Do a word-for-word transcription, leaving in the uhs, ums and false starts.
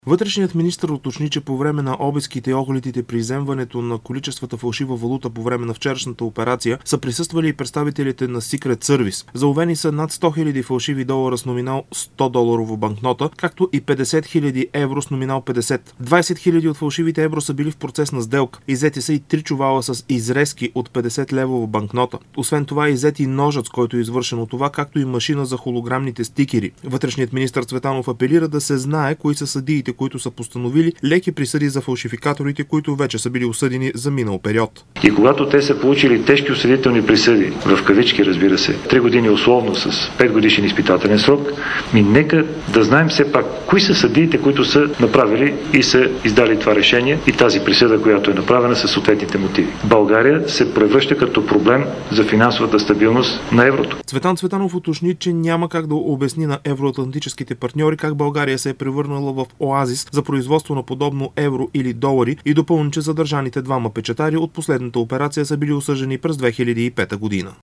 Вътрешният министър уточни, че по време на обиските и огледите при изземването на количествата фалшива валута по време на вчерашната операция са присъствали и представителите на Secret Service. Заловени са над сто хиляди фалшиви долара с номинал сто доларова банкнота, както и петдесет хиляди евро с номинал петдесет. двадесет хиляди от фалшивите евро са били в процес на сделка. Иззети са и три чувала с изрезки от петдесет левова банкнота. Освен това е иззет и ножът, с който е извършено това, както и машина за холограмните стикери. Вътрешният министър Цветанов апелира да се знае кои са съдиите, които са постановили леки присъди за фалшификаторите, които вече са били осъдени за минал период. И когато те са получили тежки осъдителни присъди, в кавички разбира се, три години условно с пет годишен изпитателен срок, ми нека да знаем все пак кои са съдиите, които са направили и са издали това решение и тази присъда, която е направена със съответните мотиви. България се превръща като проблем за финансовата стабилност на еврото. Цветан Цветанов уточни, че няма как да обясни на евроатлантическите партньори как България се е превърнала в оазис за производство на подобно евро или долари и допълни, че задържаните двама печатари от последната операция са били осъждани през две хиляди и пета година.